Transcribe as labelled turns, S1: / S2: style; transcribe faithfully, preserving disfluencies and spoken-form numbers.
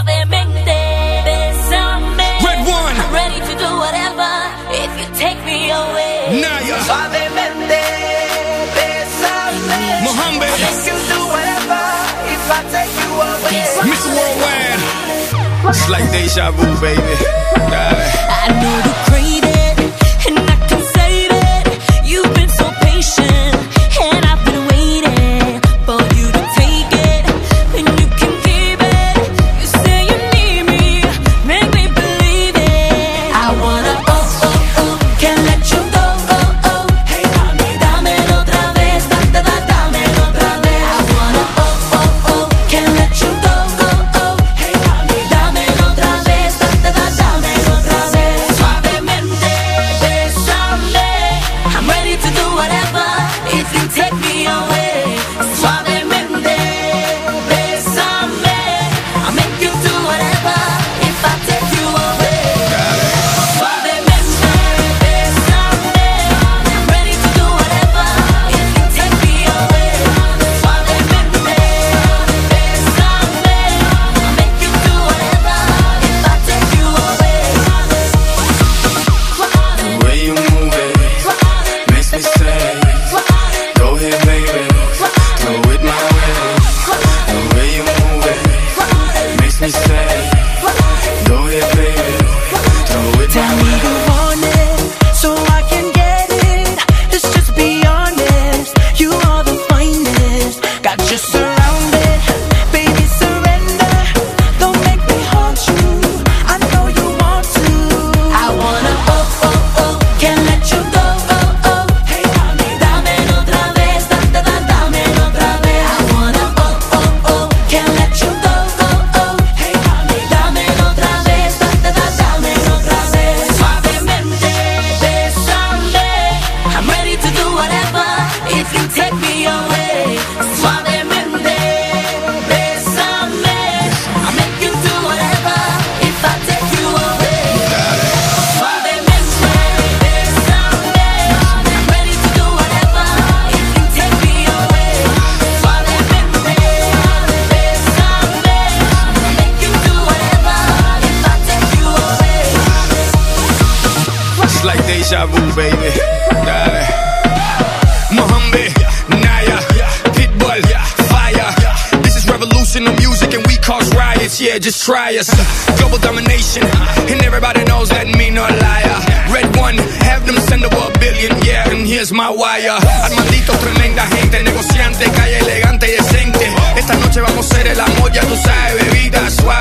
S1: Suavemente, bésame. Red one. I'm ready to do whatever if you take me away.
S2: Naya.
S1: Suavemente, bésame.
S2: Mohammed.
S1: I make you do whatever if I take you away.
S2: Mister Worldwide. It's like deja vu, baby.
S1: I know you crave it, and I can save it. You've been so patient, and I've been waiting for you to take it, and you can keep it. You say you need me, make me believe it. I wanna oh oh oh, can't let you go oh oh. Hey mami, dámelo otra vez, da da da, dámelo otra vez. I wanna oh oh oh, can't let you go oh oh. Hey mami, dámelo otra vez, da da da, dámelo otra vez. Suavemente, bésame. I'm ready to do whatever if you take me away. Suavemente, bésame. I'll make you do whatever if I take you away. Suavemente, bésame. I'm ready to do whatever if you take me away. Suavemente, bésame. I'll make you do whatever if I take you away.
S3: The way you move it makes me say, go ahead, baby, do it my way. The way you move it makes me say, go ahead, baby, do it
S1: Tell
S3: my
S1: me
S3: way.
S1: you want it, so I can get it. Let's just be honest, you are the finest. Got you surrounded, baby surrender. Don't make me haunt you, I know you want to. I wanna oh oh oh, can't let you go oh oh. Hey mami, dámelo otra vez, da da da, dámelo otra vez. I wanna oh oh oh, can't let you go oh oh. Hey mami, dámelo otra vez, da da da, dámelo otra vez. Suavemente, bésame. I'm ready to do whatever if you take me away. Suavemente, bésame. I'll make you do whatever if I take you away. Suavemente, bésame. I'm ready to do whatever if you take me away. Suavemente, bésame. I'll make you do whatever if I take you away.
S2: It's like deja vu, baby. Dale. Mohammed, Naya, Pitbull, Fire. This is revolution of music and we cause riots. Yeah, just try us. Global domination, and everybody knows that me no liar. Red one, have them send over a billion, yeah, and here's my wire. Armandito, tremenda gente, negociante, calle elegante y decente. Esta noche vamos a hacer el amor, ya tú sabes, bebida suave.